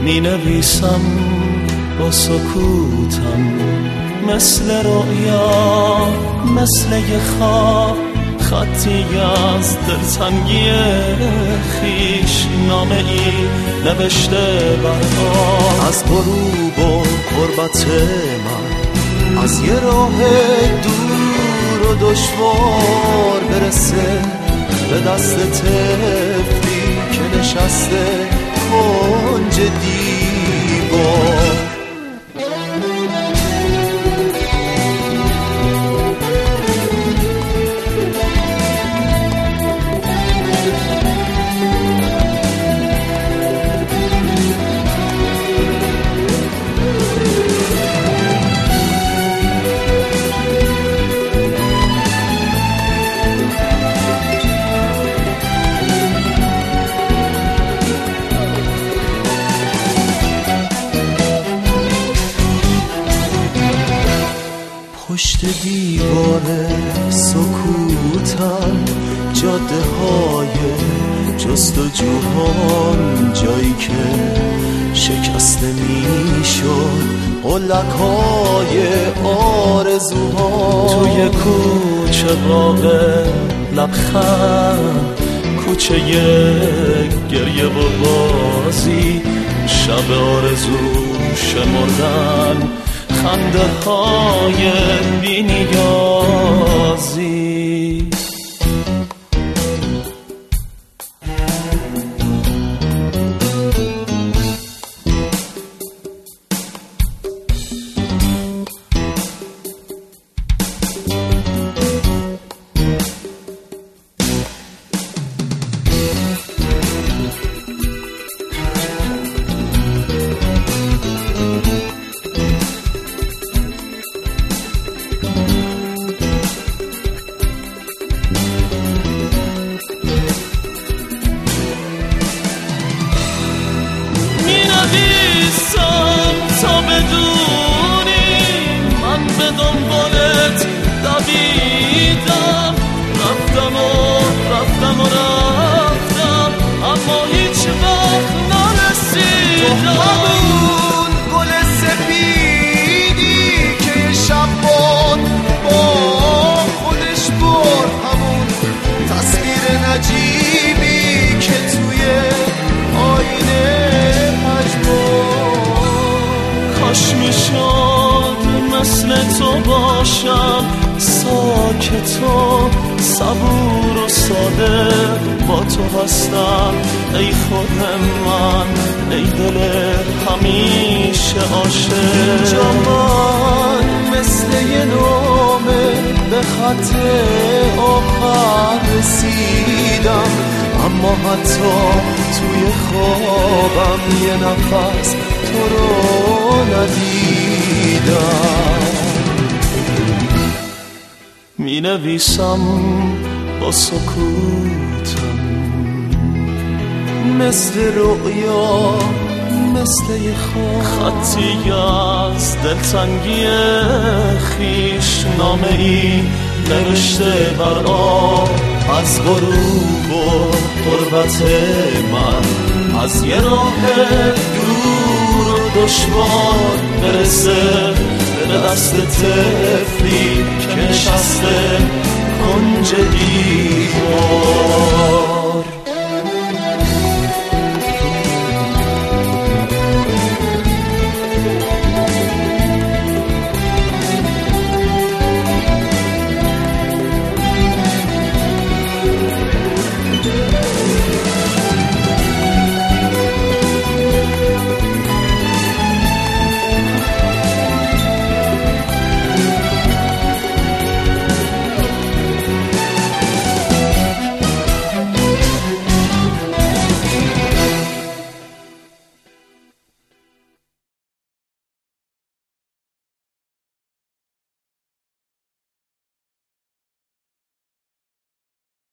می نویسم با سکوتم، مثل رؤیا، مثل یه خواب، خطی از دلتنگی خیش، نامه ای نوشته برها از غروب و غربت من، از یه راه دور و دشوار برسه به دست طفلی که نشسته کنج دیوار. پشت دیوار سکوتم، جاده های جستجوهام، جایی که شکسته می شد قلک های آرزوها. توی کوچه باغ لبخند، کوچه گریه و بازی، شب آرزو شمردن، خنده های بی نیازی. تا بدونی من به دنبالت دویدم، رفتم اما هیچ وقت نرسیدم. تو همون گل سپیدی که یه شب با خودش برد، همون تصویر نجیبی که توی آینه کاش میشد مثل تو باشم، ساکت و صبور و صادق با تو هستم. ای خود من، ای دل همیشه عاشق. جوان مثل یه نامه به خط آخر رسیدم، اما حتی توی خوابم یه نفس تو رو ندیدم. می نویسم با سکوتم، مثل رؤیا، مثل یه خواب، خطی از دلتنگی خیش، نامه ای نوشته بر آب از غروب و غربت من، از یه راه دور و دشوار برسه به دست طفلی که نشسته کنج دیوار.